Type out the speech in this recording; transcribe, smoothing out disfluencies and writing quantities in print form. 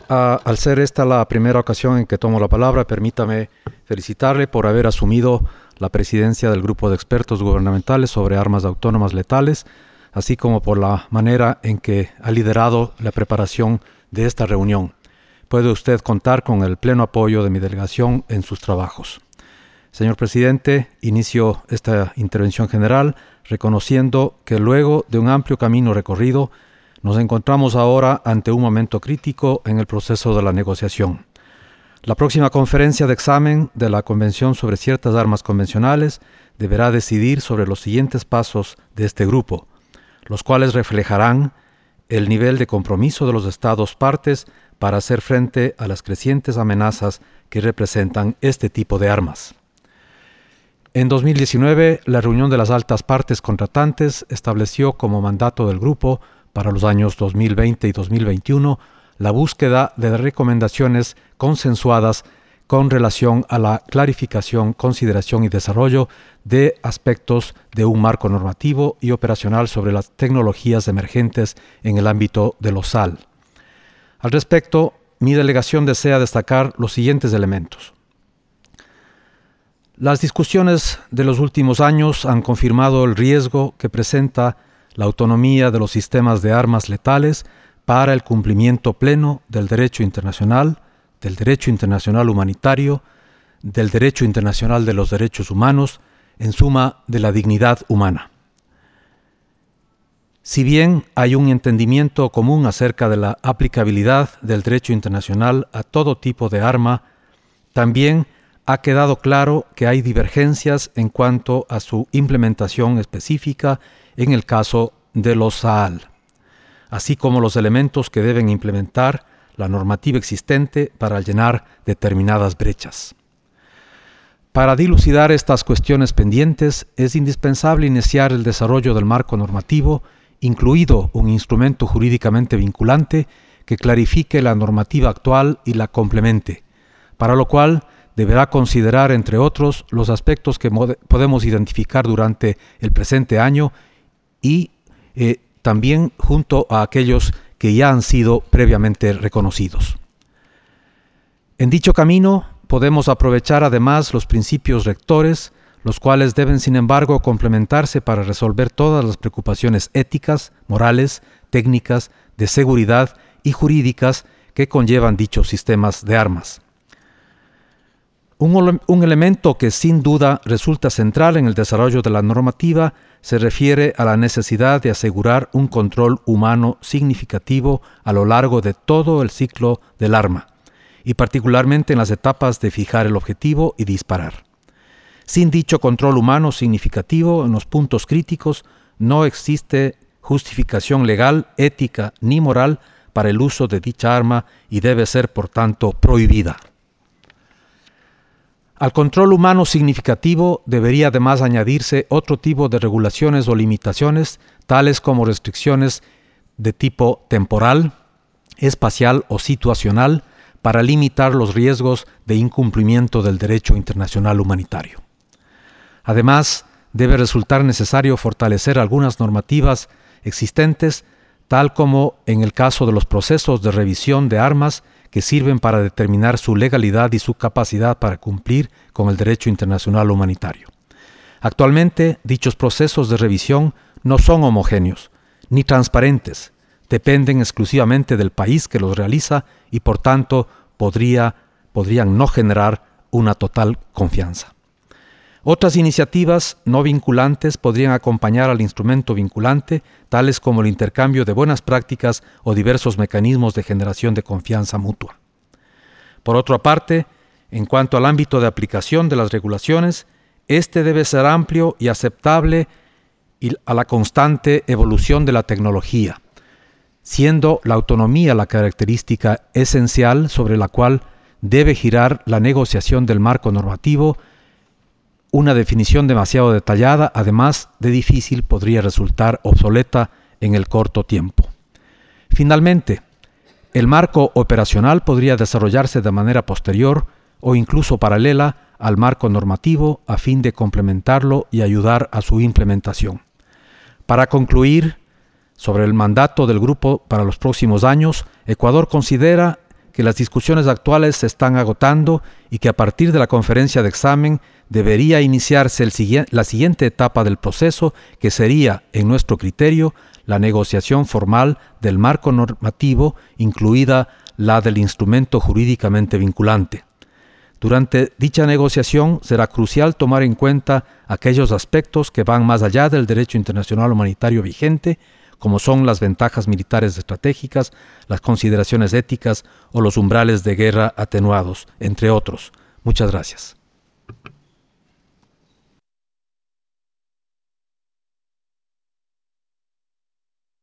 Al ser esta la primera ocasión en que tomo la palabra, permítame felicitarle por haber asumido la presidencia del Grupo de Expertos Gubernamentales sobre Armas Autónomas Letales, así como por la manera en que ha liderado la preparación de esta reunión. Puede usted contar con el pleno apoyo de mi delegación en sus trabajos. Señor presidente, inicio esta intervención general reconociendo que luego de un amplio camino recorrido, nos encontramos ahora ante un momento crítico en el proceso de la negociación. La próxima conferencia de examen de la Convención sobre ciertas armas convencionales deberá decidir sobre los siguientes pasos de este grupo, los cuales reflejarán el nivel de compromiso de los Estados partes para hacer frente a las crecientes amenazas que representan este tipo de armas. En 2019, la reunión de las altas partes contratantes estableció como mandato del grupo para los años 2020 y 2021 la búsqueda de recomendaciones consensuadas con relación a la clarificación, consideración y desarrollo de aspectos de un marco normativo y operacional sobre las tecnologías emergentes en el ámbito de los SAL. Al respecto, mi delegación desea destacar los siguientes elementos. Las discusiones de los últimos años han confirmado el riesgo que presenta la autonomía de los sistemas de armas letales para el cumplimiento pleno del derecho internacional humanitario, del derecho internacional de los derechos humanos, en suma, de la dignidad humana. Si bien hay un entendimiento común acerca de la aplicabilidad del derecho internacional a todo tipo de arma, también ha quedado claro que hay divergencias en cuanto a su implementación específica en el caso de los SAAL, así como los elementos que deben implementar la normativa existente para llenar determinadas brechas. Para dilucidar estas cuestiones pendientes, es indispensable iniciar el desarrollo del marco normativo, incluido un instrumento jurídicamente vinculante que clarifique la normativa actual y la complemente, para lo cual deberá considerar, entre otros, los aspectos que podemos identificar durante el presente año y también junto a aquellos que ya han sido previamente reconocidos. En dicho camino podemos aprovechar además los principios rectores, los cuales deben sin embargo complementarse para resolver todas las preocupaciones éticas, morales, técnicas, de seguridad y jurídicas que conllevan dichos sistemas de armas. Un elemento que sin duda resulta central en el desarrollo de la normativa se refiere a la necesidad de asegurar un control humano significativo a lo largo de todo el ciclo del arma, y particularmente en las etapas de fijar el objetivo y disparar. Sin dicho control humano significativo en los puntos críticos, no existe justificación legal, ética ni moral para el uso de dicha arma y debe ser, por tanto, prohibida. Al control humano significativo debería además añadirse otro tipo de regulaciones o limitaciones, tales como restricciones de tipo temporal, espacial o situacional, para limitar los riesgos de incumplimiento del derecho internacional humanitario. Además, debe resultar necesario fortalecer algunas normativas existentes, tal como en el caso de los procesos de revisión de armas que sirven para determinar su legalidad y su capacidad para cumplir con el derecho internacional humanitario. Actualmente, dichos procesos de revisión no son homogéneos ni transparentes, dependen exclusivamente del país que los realiza y por tanto podrían no generar una total confianza. Otras iniciativas no vinculantes podrían acompañar al instrumento vinculante, tales como el intercambio de buenas prácticas o diversos mecanismos de generación de confianza mutua. Por otra parte, en cuanto al ámbito de aplicación de las regulaciones, este debe ser amplio y aceptable a la constante evolución de la tecnología, siendo la autonomía la característica esencial sobre la cual debe girar la negociación del marco normativo. Una definición demasiado detallada, además de difícil, podría resultar obsoleta en el corto tiempo. Finalmente, el marco operacional podría desarrollarse de manera posterior o incluso paralela al marco normativo a fin de complementarlo y ayudar a su implementación. Para concluir, sobre el mandato del grupo para los próximos años, Ecuador considera que las discusiones actuales se están agotando y que a partir de la conferencia de examen debería iniciarse la siguiente etapa del proceso, que sería, en nuestro criterio, la negociación formal del marco normativo, incluida la del instrumento jurídicamente vinculante. Durante dicha negociación será crucial tomar en cuenta aquellos aspectos que van más allá del derecho internacional humanitario vigente, como son las ventajas militares estratégicas, las consideraciones éticas o los umbrales de guerra atenuados, entre otros. Muchas gracias.